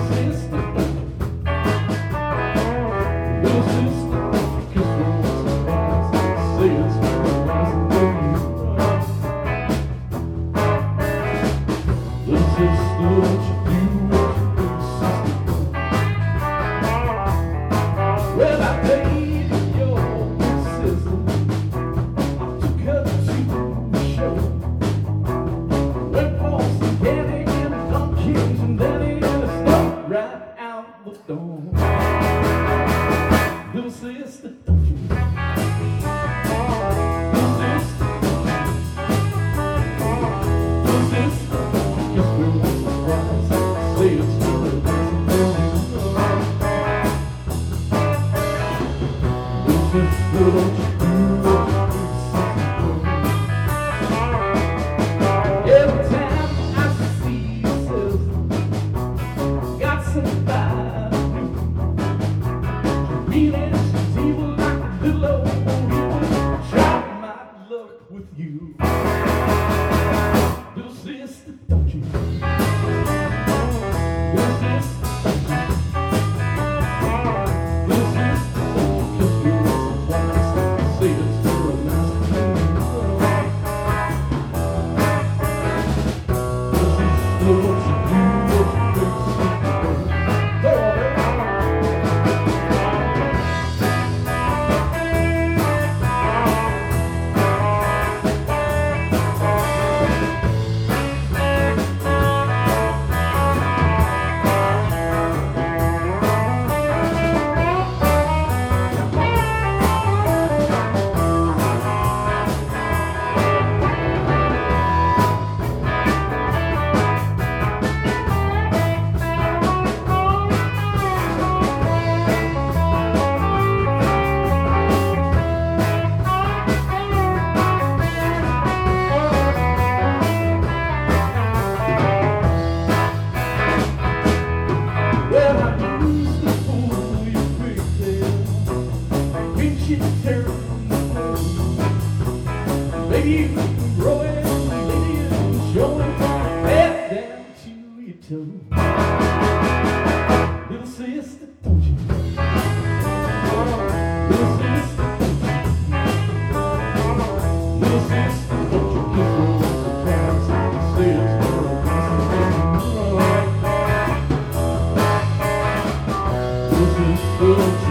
Little sister, don't you? Little sister, little sister, just feel like surprise. Say it's still a blessing. Little sister, don't you do what you do, sister. Every time I see you, sister, got somebody. She's evil like a little old evil. Try my luck with you. Little sister, don't you? Little sister, don't you? Little sister, don't you kiss me once or twice? Say it's for a nice thing. Little sister, don't you do what you do, sister? Maybe you can grow it, maybe you can show it, head down to your toe. Little sister, don't you? Little sister, don't you? Little sister, don't you kiss her once or twice? Say it's for a blessing. Little sister, don't you?